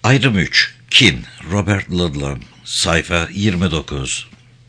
Ayrım 3. Kin. Robert Ludlum. Sayfa 29.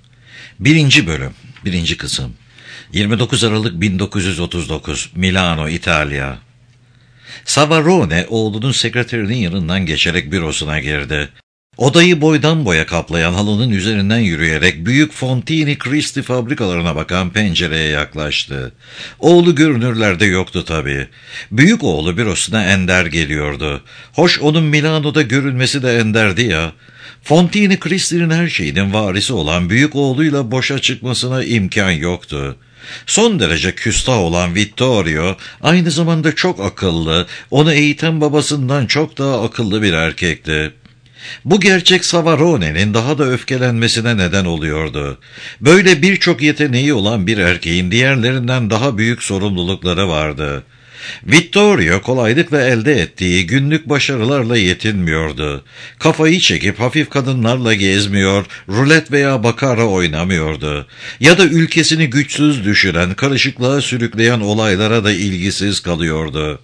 1. Bölüm. 1. Kısım. 29 Aralık 1939. Milano, İtalya. Savarone oğlunun sekreterinin yanından geçerek bürosuna girdi. Odayı boydan boya kaplayan halının üzerinden yürüyerek büyük Fontini Cristi fabrikalarına bakan pencereye yaklaştı. Oğlu görünürlerde yoktu tabii. Büyük oğlu bürosuna ender geliyordu. Hoş onun Milano'da görünmesi de enderdi ya. Fontini Cristi'nin her şeyinin varisi olan büyük oğluyla boşa çıkmasına imkan yoktu. Son derece küstah olan Vittorio, aynı zamanda çok akıllı, onu eğiten babasından çok daha akıllı bir erkekti. Bu gerçek Savarone'nin daha da öfkelenmesine neden oluyordu. Böyle birçok yeteneği olan bir erkeğin diğerlerinden daha büyük sorumlulukları vardı. Vittorio kolaylıkla elde ettiği günlük başarılarla yetinmiyordu. Kafayı çekip hafif kadınlarla gezmiyor, rulet veya bakara oynamıyordu. Ya da ülkesini güçsüz düşüren, karışıklığa sürükleyen olaylara da ilgisiz kalıyordu.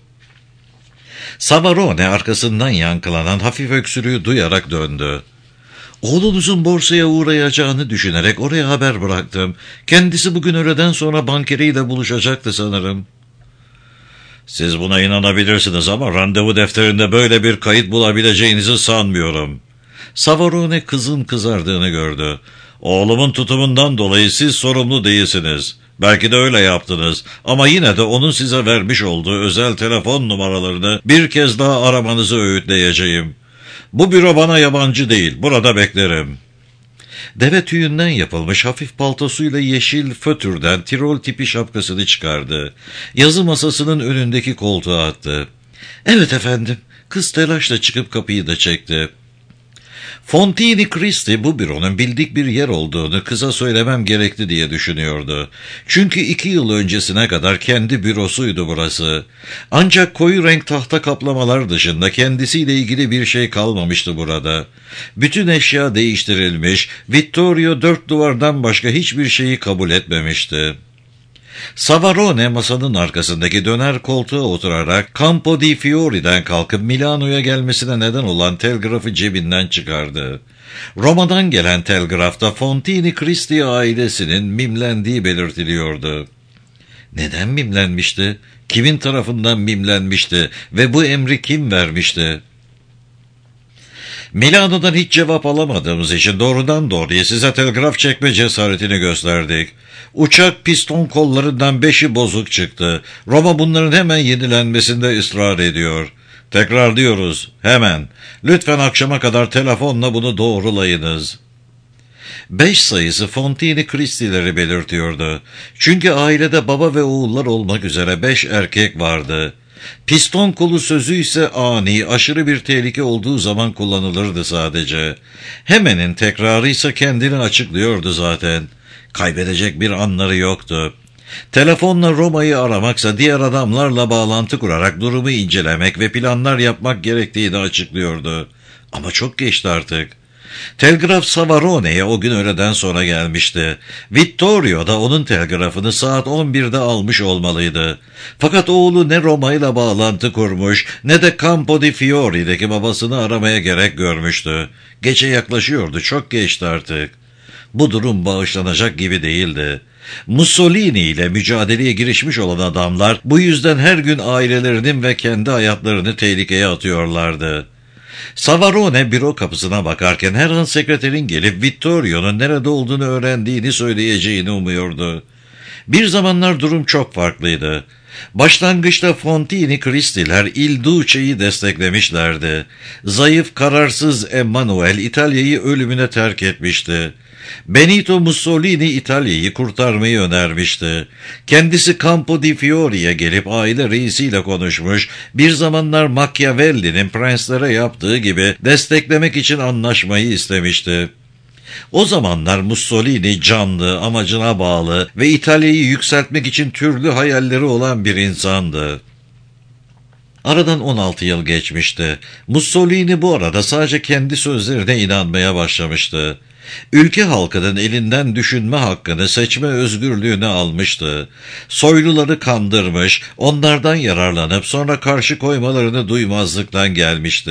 Savarone arkasından yankılanan hafif öksürüğü duyarak döndü. Oğlunuzun borsaya uğrayacağını düşünerek oraya haber bıraktım. Kendisi bugün öğleden sonra bankeriyle buluşacaktı sanırım. Siz buna inanabilirsiniz ama randevu defterinde böyle bir kayıt bulabileceğinizi sanmıyorum. Savarone kızın kızardığını gördü. Oğlumun tutumundan dolayı siz sorumlu değilsiniz. Belki de öyle yaptınız ama yine de onun size vermiş olduğu özel telefon numaralarını bir kez daha aramanızı öğütleyeceğim. Bu büro bana yabancı değil, burada beklerim. Deve tüyünden yapılmış hafif paltosuyla yeşil fötürden Tirol tipi şapkasını çıkardı. Yazı masasının önündeki koltuğa attı. Evet efendim, kız telaşla çıkıp kapıyı da çekti. Fontini Cristi bu büronun bildik bir yer olduğunu kıza söylemem gerekti diye düşünüyordu. Çünkü 2 yıl öncesine kadar kendi bürosuydu burası. Ancak koyu renk tahta kaplamalar dışında kendisiyle ilgili bir şey kalmamıştı burada. Bütün eşya değiştirilmiş, Vittorio 4 duvardan başka hiçbir şeyi kabul etmemişti. Savarone masanın arkasındaki döner koltuğa oturarak Campo di Fiori'den kalkıp Milano'ya gelmesine neden olan telgrafı cebinden çıkardı. Roma'dan gelen telgrafta Fontini Cristi ailesinin mimlendiği belirtiliyordu. Neden mimlenmişti? Kimin tarafından mimlenmişti? Ve bu emri kim vermişti? Milano'dan hiç cevap alamadığımız için doğrudan doğruya size telgraf çekme cesaretini gösterdik. Uçak piston kollarından 5'i bozuk çıktı. Roma bunların hemen yenilenmesinde ısrar ediyor. Tekrar diyoruz, hemen. Lütfen akşama kadar telefonla bunu doğrulayınız. 5 sayısı Fontini Cristi'leri belirtiyordu. Çünkü ailede baba ve oğullar olmak üzere 5 erkek vardı. Piston kolu sözü ise ani, aşırı bir tehlike olduğu zaman kullanılırdı sadece. Hemen'in tekrarı ise kendini açıklıyordu zaten. Kaybedecek bir anları yoktu. Telefonla Roma'yı aramaksa diğer adamlarla bağlantı kurarak durumu incelemek ve planlar yapmak gerektiğini açıklıyordu. Ama çok geçti artık. Telgraf Savarone'ye o gün öğleden sonra gelmişti. Vittorio da onun telgrafını saat 11'de almış olmalıydı. Fakat oğlu ne Roma ile bağlantı kurmuş ne de Campo di Fiori'deki babasını aramaya gerek görmüştü. Gece yaklaşıyordu, çok geçti artık. Bu durum bağışlanacak gibi değildi. Mussolini ile mücadeleye girişmiş olan adamlar bu yüzden her gün ailelerinin ve kendi hayatlarını tehlikeye atıyorlardı. Savarone büro kapısına bakarken her an sekreterin gelip Vittorio'nun nerede olduğunu öğrendiğini söyleyeceğini umuyordu. Bir zamanlar durum çok farklıydı. Başlangıçta Fontini Cristi'ler Il Duce'yi desteklemişlerdi. Zayıf, kararsız Emanuel İtalya'yı ölümüne terk etmişti. Benito Mussolini İtalya'yı kurtarmayı önermişti. Kendisi Campo di Fiori'ye gelip aile reisiyle konuşmuş, bir zamanlar Machiavelli'nin prenslere yaptığı gibi desteklemek için anlaşmayı istemişti. O zamanlar Mussolini canlı, amacına bağlı ve İtalya'yı yükseltmek için türlü hayalleri olan bir insandı. Aradan 16 yıl geçmişti. Mussolini bu arada sadece kendi sözlerine inanmaya başlamıştı. Ülke halkının elinden düşünme hakkını, seçme özgürlüğünü almıştı. Soyluları kandırmış, onlardan yararlanıp sonra karşı koymalarını duymazlıktan gelmişti.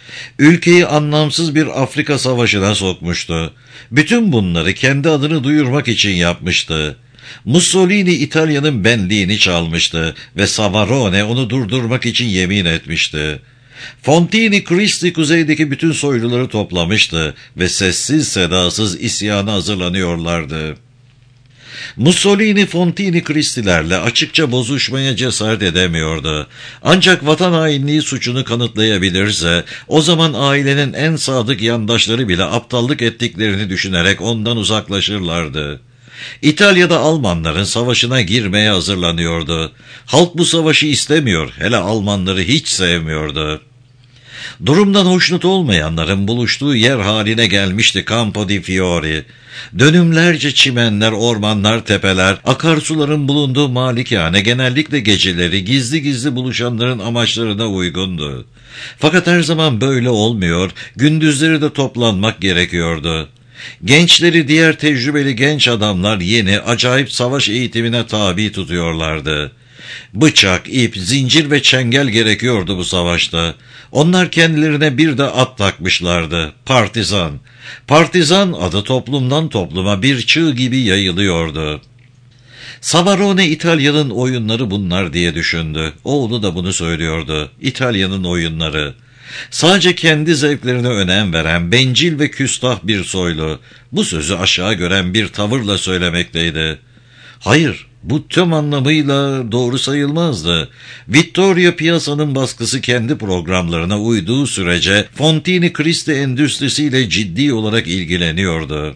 Ülkeyi anlamsız bir Afrika savaşına sokmuştu. Bütün bunları kendi adını duyurmak için yapmıştı. Mussolini İtalya'nın benliğini çalmıştı ve Savarone onu durdurmak için yemin etmişti. Fontini Cristi kuzeydeki bütün soyluları toplamıştı ve sessiz sedasız isyana hazırlanıyorlardı. Mussolini Fontini Cristi'lerle açıkça bozuşmaya cesaret edemiyordu. Ancak vatan hainliği suçunu kanıtlayabilirse, o zaman ailenin en sadık yandaşları bile aptallık ettiklerini düşünerek ondan uzaklaşırlardı. İtalya'da Almanların savaşına girmeye hazırlanıyordu. Halk bu savaşı istemiyor, hele Almanları hiç sevmiyordu. Durumdan hoşnut olmayanların buluştuğu yer haline gelmişti Campo di Fiori. Dönümlerce çimenler, ormanlar, tepeler, akarsuların bulunduğu malikane genellikle geceleri gizli gizli buluşanların amaçlarına uygundu. Fakat her zaman böyle olmuyor, gündüzleri de toplanmak gerekiyordu. Gençleri diğer tecrübeli genç adamlar yeni, acayip savaş eğitimine tabi tutuyorlardı. Bıçak, ip, zincir ve çengel gerekiyordu bu savaşta. Onlar kendilerine bir de at takmışlardı. Partizan. Partizan adı toplumdan topluma bir çığ gibi yayılıyordu. Savarone İtalya'nın oyunları bunlar diye düşündü. Oğlu da bunu söylüyordu. İtalya'nın oyunları. Sadece kendi zevklerine önem veren, bencil ve küstah bir soylu. Bu sözü aşağı gören bir tavırla söylemekteydi. Hayır, bu tüm anlamıyla doğru sayılmazdı. Vittorio piyasanın baskısı kendi programlarına uyduğu sürece Fontini Cristi endüstrisiyle ciddi olarak ilgileniyordu.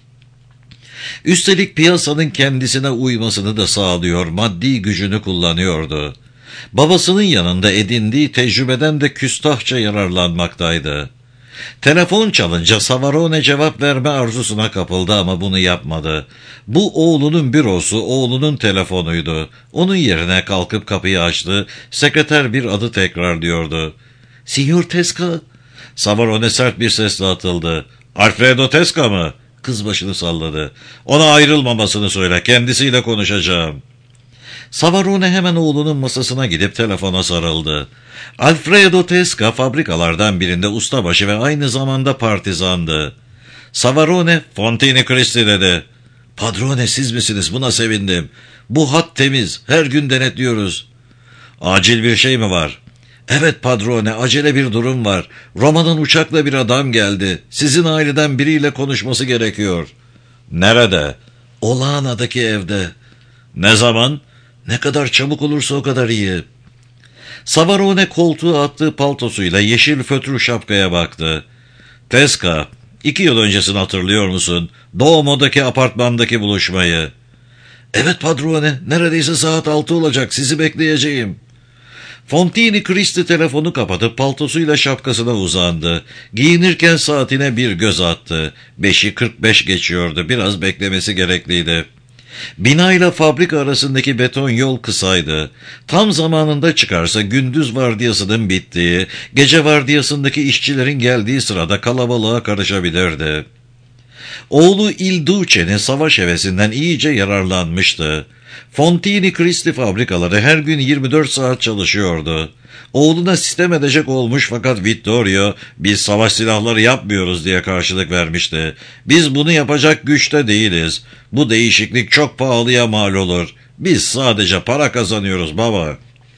Üstelik piyasanın kendisine uymasını da sağlıyor, maddi gücünü kullanıyordu. Babasının yanında edindiği tecrübeden de küstahça yararlanmaktaydı. Telefon çalınca Savarone cevap verme arzusuna kapıldı ama bunu yapmadı. Bu oğlunun bürosu, oğlunun telefonuydu. Onun yerine kalkıp kapıyı açtı. Sekreter bir adı tekrarlıyordu. "Signor Tesca?" Savarone sert bir sesle atıldı. "Alfredo Tesca mı?" Kız başını salladı. "Ona ayrılmamasını söyle, kendisiyle konuşacağım." Savarone hemen oğlunun masasına gidip telefona sarıldı. Alfredo Tesca fabrikalardan birinde ustabaşı ve aynı zamanda partizandı. Savarone, "Fontini Cristi" dedi. "Padrone, siz misiniz? Buna sevindim. Bu hat temiz, her gün denetliyoruz." "Acil bir şey mi var?" "Evet padrone, acele bir durum var. Roma'dan uçakla bir adam geldi. Sizin aileden biriyle konuşması gerekiyor." "Nerede?" "Olaana'daki evde." "Ne zaman?" "Ne kadar çabuk olursa o kadar iyi." Savarone koltuğa attığı paltosuyla yeşil fötrü şapkaya baktı. "Tesca, 2 yıl öncesini hatırlıyor musun? Duomo'daki apartmandaki buluşmayı." "Evet padrone, neredeyse saat 6 olacak, sizi bekleyeceğim." Fontini Cristi telefonu kapatıp paltosuyla şapkasına uzandı. Giyinirken saatine bir göz attı. 5'i 45 geçiyordu, biraz beklemesi gerekliydi. Binayla fabrika arasındaki beton yol kısaydı. Tam zamanında çıkarsa gündüz vardiyasının bittiği, gece vardiyasındaki işçilerin geldiği sırada kalabalığa karışabilirdi. Oğlu Il Duce'nin savaş hevesinden iyice yararlanmıştı. Fontini Cristi fabrikaları her gün 24 saat çalışıyordu. Oğluna sistem edecek olmuş fakat Vittorio, "Biz savaş silahları yapmıyoruz" diye karşılık vermişti. "Biz bunu yapacak güçte değiliz. Bu değişiklik çok pahalıya mal olur. Biz sadece para kazanıyoruz baba."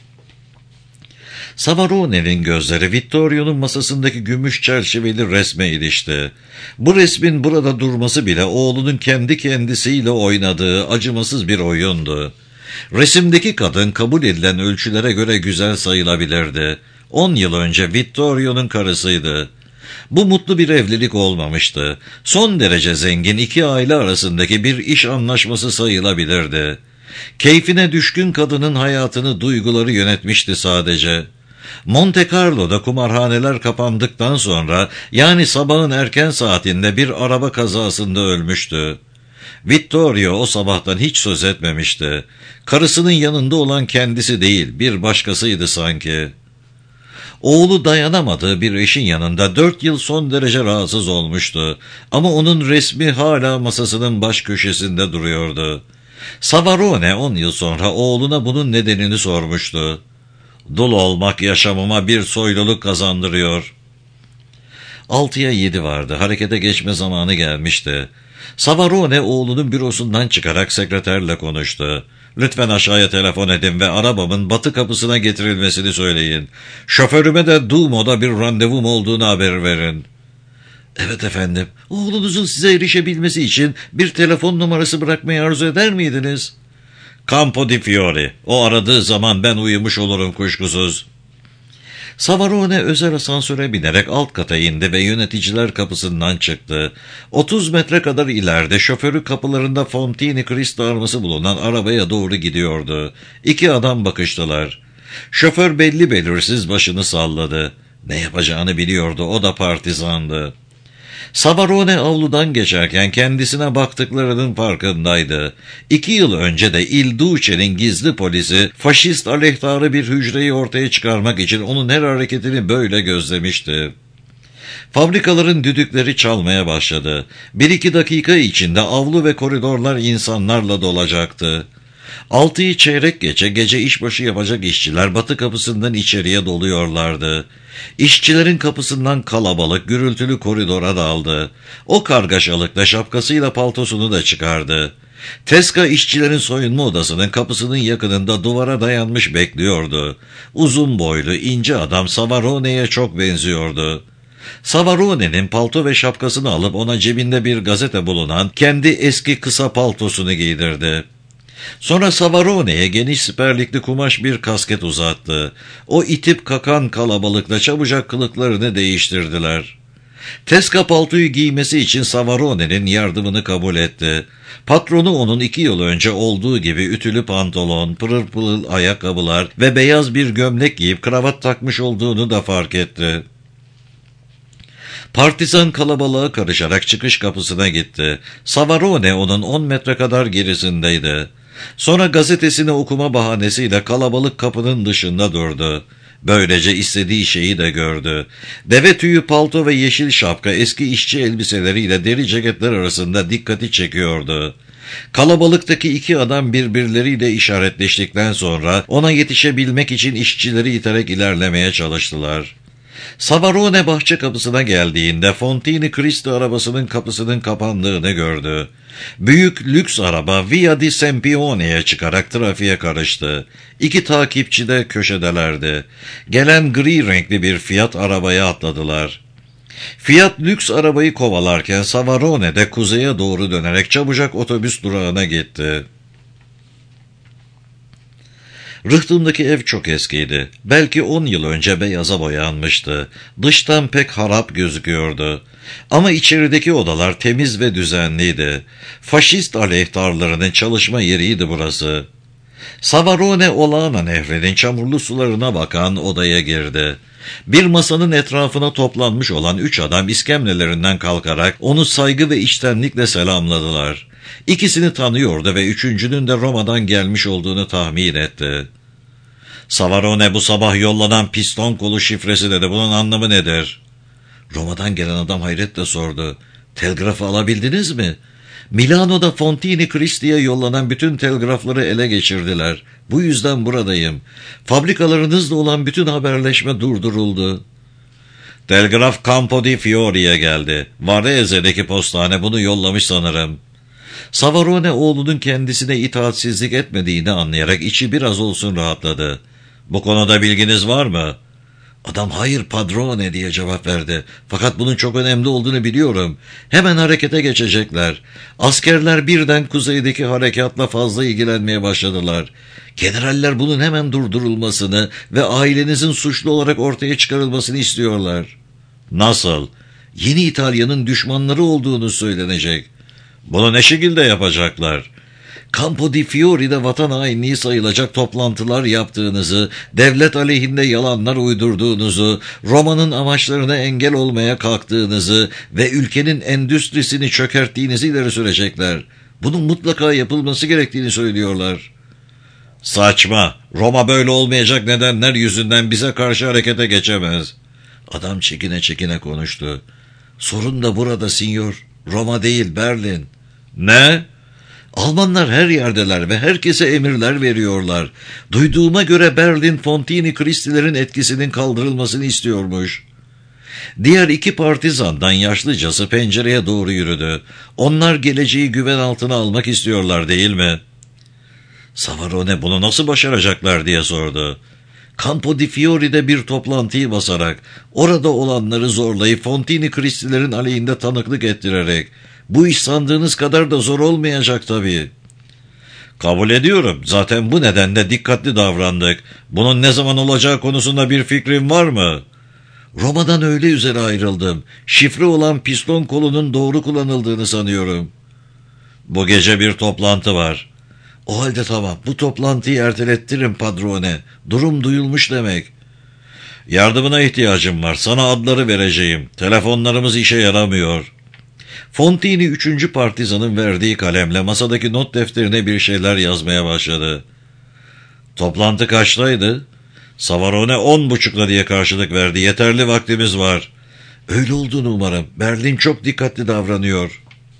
Savarone'nin gözleri Vittorio'nun masasındaki gümüş çerçeveli resme ilişti. Bu resmin burada durması bile oğlunun kendi kendisiyle oynadığı acımasız bir oyundu. Resimdeki kadın kabul edilen ölçülere göre güzel sayılabilirdi. 10 yıl önce Vittorio'nun karısıydı. Bu mutlu bir evlilik olmamıştı. Son derece zengin iki aile arasındaki bir iş anlaşması sayılabilirdi. Keyfine düşkün kadının hayatını duyguları yönetmişti sadece. Monte Carlo'da kumarhaneler kapandıktan sonra, yani sabahın erken saatinde bir araba kazasında ölmüştü. Vittorio o sabahtan hiç söz etmemişti. Karısının yanında olan kendisi değil, bir başkasıydı sanki. Oğlu dayanamadığı bir eşin yanında 4 yıl son derece rahatsız olmuştu. Ama onun resmi hala masasının baş köşesinde duruyordu. Savarone 10 yıl sonra oğluna bunun nedenini sormuştu. "Dul olmak yaşamıma bir soyluluk kazandırıyor." 6'ya 7 vardı. Harekete geçme zamanı gelmişti. Savarone oğlunun bürosundan çıkarak sekreterle konuştu. Lütfen aşağıya telefon edin ve arabamın batı kapısına getirilmesini söyleyin. Şoförüme de Dumo'da bir randevum olduğunu haber verin. Evet efendim. Oğlunuzun size erişebilmesi için bir telefon numarası bırakmayı arzu eder miydiniz? Campo di Fiori. O aradığı zaman ben uyumuş olurum kuşkusuz. Savarone özel asansöre binerek alt kata indi ve yöneticiler kapısından çıktı. 30 metre kadar ileride şoförü kapılarında Fontini Cristo arması bulunan arabaya doğru gidiyordu. 2 adam bakıştılar. Şoför belli belirsiz başını salladı. Ne yapacağını biliyordu, o da partizandı. Savarone avludan geçerken kendisine baktıklarının farkındaydı. 2 yıl önce de Il Duce'nin gizli polisi faşist aleyhtarı bir hücreyi ortaya çıkarmak için onun her hareketini böyle gözlemişti. Fabrikaların düdükleri çalmaya başladı. 1-2 dakika içinde avlu ve koridorlar insanlarla dolacaktı. 6'yı çeyrek gece işbaşı yapacak işçiler batı kapısından içeriye doluyorlardı. İşçilerin kapısından kalabalık, gürültülü koridora daldı. O kargaşalıkta şapkasıyla paltosunu da çıkardı. Teska işçilerin soyunma odasının kapısının yakınında duvara dayanmış bekliyordu. Uzun boylu, ince adam Savarone'ye çok benziyordu. Savarone'nin palto ve şapkasını alıp ona cebinde bir gazete bulunan kendi eski kısa paltosunu giydirdi. Sonra Savarone'ye geniş siperlikli kumaş bir kasket uzattı. O itip kakan kalabalıkla çabucak kılıklarını değiştirdiler. Teska paltoyu giymesi için Savarone'nin yardımını kabul etti. Patronu onun 2 yıl önce olduğu gibi ütülü pantolon, pırıl pırıl ayakkabılar ve beyaz bir gömlek giyip kravat takmış olduğunu da fark etti. Partizan kalabalığa karışarak çıkış kapısına gitti. Savarone onun 10 metre kadar gerisindeydi. Sonra gazetesini okuma bahanesiyle kalabalık kapının dışında durdu. Böylece istediği şeyi de gördü. Deve tüyü palto ve yeşil şapka eski işçi elbiseleriyle deri ceketler arasında dikkati çekiyordu. Kalabalıktaki 2 adam birbirleriyle işaretleştikten sonra ona yetişebilmek için işçileri iterek ilerlemeye çalıştılar. Savarone bahçe kapısına geldiğinde Fontini Cristo arabasının kapısının kapandığını gördü. Büyük lüks araba Via di Sempione'ye çıkarak trafiğe karıştı. 2 takipçi de köşedelerdi. Gelen gri renkli bir Fiat arabaya atladılar. Fiat lüks arabayı kovalarken Savarone de kuzeye doğru dönerek çabucak otobüs durağına gitti. Rıhtımdaki ev çok eskiydi. Belki 10 yıl önce beyaza boyanmıştı. Dıştan pek harap gözüküyordu. Ama içerideki odalar temiz ve düzenliydi. Faşist aleyhtarlarının çalışma yeriydi burası. Savarone Olana Nehri'nin çamurlu sularına bakan odaya girdi. Bir masanın etrafına toplanmış olan 3 adam iskemlelerinden kalkarak onu saygı ve içtenlikle selamladılar. İkisini tanıyordu ve üçüncünün de Roma'dan gelmiş olduğunu tahmin etti. Savarone bu sabah yollanan piston kolu şifresi dedi. Bunun anlamı nedir? Roma'dan gelen adam hayretle sordu. Telgrafı alabildiniz mi? Milano'da Fontini Cristo'ya yollanan bütün telgrafları ele geçirdiler. Bu yüzden buradayım. Fabrikalarınızla olan bütün haberleşme durduruldu. Telgraf Campo di Fiori'ye geldi. Vareze'deki postane bunu yollamış sanırım. Savarone oğlunun kendisine itaatsizlik etmediğini anlayarak içi biraz olsun rahatladı. Bu konuda bilginiz var mı? Adam hayır padrone diye cevap verdi. Fakat bunun çok önemli olduğunu biliyorum. Hemen harekete geçecekler. Askerler birden kuzeydeki harekatla fazla ilgilenmeye başladılar. Generaller bunun hemen durdurulmasını ve ailenizin suçlu olarak ortaya çıkarılmasını istiyorlar. Nasıl? Yeni İtalya'nın düşmanları olduğunu söylenecek. Bunu ne şekilde yapacaklar? Campo di Fiori'de vatan hainliği sayılacak toplantılar yaptığınızı, devlet aleyhinde yalanlar uydurduğunuzu, Roma'nın amaçlarına engel olmaya kalktığınızı ve ülkenin endüstrisini çökerttiğinizi ileri sürecekler. Bunun mutlaka yapılması gerektiğini söylüyorlar. Saçma. Roma böyle olmayacak nedenler yüzünden bize karşı harekete geçemez. Adam çekine çekine konuştu. Sorun da burada sinyor. Roma değil, Berlin. Ne? Almanlar her yerdeler ve herkese emirler veriyorlar. Duyduğuma göre Berlin Fontini Cristo'lerin etkisinin kaldırılmasını istiyormuş. Diğer iki partizandan yaşlıcası pencereye doğru yürüdü. Onlar geleceği güven altına almak istiyorlar değil mi? Savarone bunu nasıl başaracaklar diye sordu. Campo di Fiori'de bir toplantıyı basarak, orada olanları zorlayıp Fontini Cristi'lerin aleyhinde tanıklık ettirerek, bu iş sandığınız kadar da zor olmayacak tabii. Kabul ediyorum. Zaten bu nedenle dikkatli davrandık. Bunun ne zaman olacağı konusunda bir fikrin var mı? Roma'dan öyle üzere ayrıldım. Şifre olan piston kolunun doğru kullanıldığını sanıyorum. Bu gece bir toplantı var. O halde tamam. Bu toplantıyı ertelettirin padrone. Durum duyulmuş demek. Yardımına ihtiyacım var. Sana adları vereceğim. Telefonlarımız işe yaramıyor. Fontini 3. partizanın verdiği kalemle masadaki not defterine bir şeyler yazmaya başladı. Toplantı kaçtaydı? Savarone 10.30'da diye karşılık verdi. Yeterli vaktimiz var. Öyle olduğunu umarım. Berlin çok dikkatli davranıyor.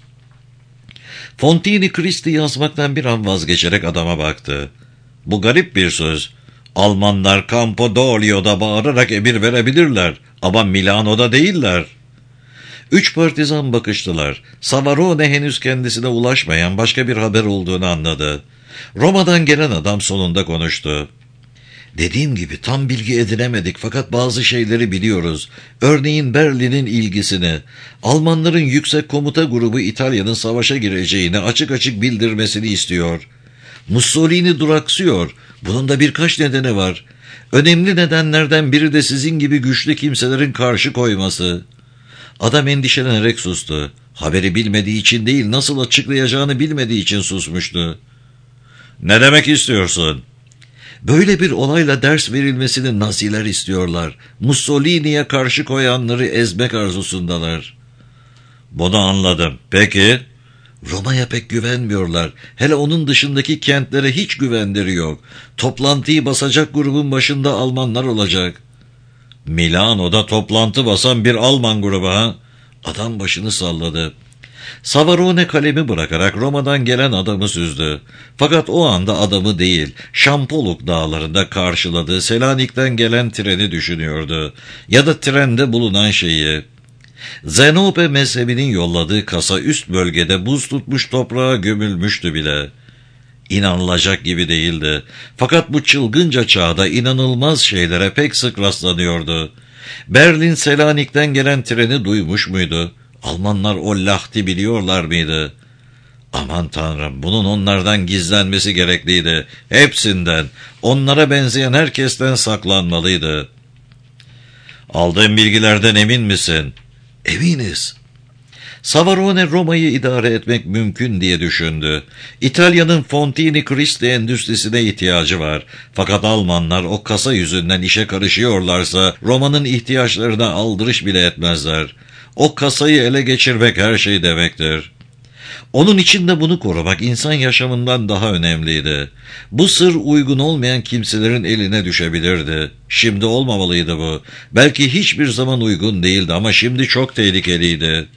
Fontini Cristi yazmaktan bir an vazgeçerek adama baktı. Bu garip bir söz. Almanlar Campo d'Olio'da bağırarak emir verebilirler ama Milano'da değiller. 3 partizan bakıştılar. Savarone henüz kendisine ulaşmayan başka bir haber olduğunu anladı. Roma'dan gelen adam sonunda konuştu. Dediğim gibi tam bilgi edinemedik fakat bazı şeyleri biliyoruz. Örneğin Berlin'in ilgisini, Almanların yüksek komuta grubu İtalya'nın savaşa gireceğini açık açık bildirmesini istiyor. Mussolini duraksıyor. Bunun da birkaç nedeni var. Önemli nedenlerden biri de sizin gibi güçlü kimselerin karşı koyması. Adam endişelenerek sustu. Haberi bilmediği için değil, nasıl açıklayacağını bilmediği için susmuştu. Ne demek istiyorsun? Böyle bir olayla ders verilmesini Naziler istiyorlar. Mussolini'ye karşı koyanları ezmek arzusundalar. Bunu anladım. Peki? Roma'ya pek güvenmiyorlar. Hele onun dışındaki kentlere hiç güvenleri yok. Toplantıyı basacak grubun başında Almanlar olacak. Milano'da toplantı basan bir Alman grubu ha? Adam başını salladı. Savarone kalemi bırakarak Roma'dan gelen adamı süzdü. Fakat o anda adamı değil, Şampoluk dağlarında karşıladığı Selanik'ten gelen treni düşünüyordu. Ya da trende bulunan şeyi. Zenope mezhebinin yolladığı kasa üst bölgede buz tutmuş toprağa gömülmüştü bile. İnanılacak gibi değildi. Fakat bu çılgınca çağda inanılmaz şeylere pek sık rastlanıyordu. Berlin Selanik'ten gelen treni duymuş muydu? Almanlar o lahti biliyorlar mıydı? Aman tanrım, bunun onlardan gizlenmesi gerekliydi. Hepsinden, onlara benzeyen herkesten saklanmalıydı. Aldığın bilgilerden emin misin? Eminiz. Savarone Roma'yı idare etmek mümkün diye düşündü. İtalya'nın Fontini Cristi endüstrisine ihtiyacı var. Fakat Almanlar o kasa yüzünden işe karışıyorlarsa Roma'nın ihtiyaçlarına aldırış bile etmezler. O kasayı ele geçirmek her şey demektir. Onun için de bunu korumak insan yaşamından daha önemliydi. Bu sır uygun olmayan kimselerin eline düşebilirdi. Şimdi olmamalıydı bu. Belki hiçbir zaman uygun değildi ama şimdi çok tehlikeliydi.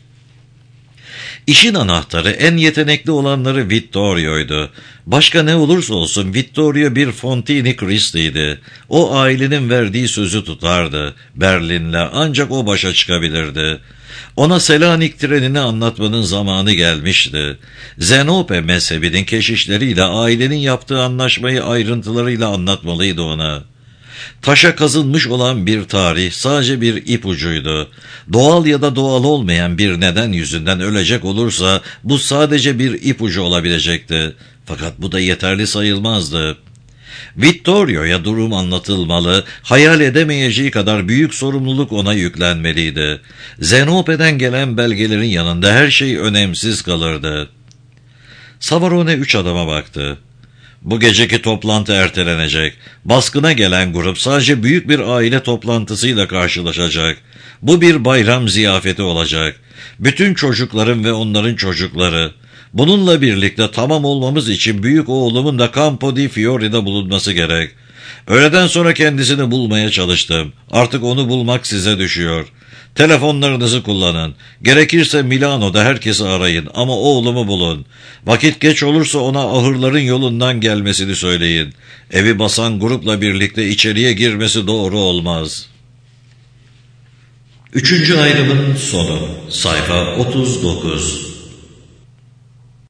İşin anahtarı en yetenekli olanları Vittorio'ydu. Başka ne olursa olsun Vittorio bir Fontini Cristi'ydi. O ailenin verdiği sözü tutardı. Berlin'le ancak o başa çıkabilirdi. Ona Selanik trenini anlatmanın zamanı gelmişti. Zenope mezhebinin keşişleriyle ailenin yaptığı anlaşmayı ayrıntılarıyla anlatmalıydı ona. Taşa kazınmış olan bir tarih sadece bir ipucuydu. Doğal ya da doğal olmayan bir neden yüzünden ölecek olursa bu sadece bir ipucu olabilecekti. Fakat bu da yeterli sayılmazdı. Vittorio'ya durum anlatılmalı, hayal edemeyeceği kadar büyük sorumluluk ona yüklenmeliydi. Zenope'den gelen belgelerin yanında her şey önemsiz kalırdı. Savarone 3 adama baktı. Bu geceki toplantı ertelenecek. Baskına gelen grup sadece büyük bir aile toplantısıyla karşılaşacak. Bu bir bayram ziyafeti olacak. Bütün çocukların ve onların çocukları. Bununla birlikte tamam olmamız için büyük oğlumun da Campo di Fiori'de bulunması gerek. Öğleden sonra kendisini bulmaya çalıştım. Artık onu bulmak size düşüyor. Telefonlarınızı kullanın. Gerekirse Milano'da herkesi arayın ama oğlumu bulun. Vakit geç olursa ona ahırların yolundan gelmesini söyleyin. Evi basan grupla birlikte içeriye girmesi doğru olmaz.'' 3. ayrımın sonu. Sayfa 39.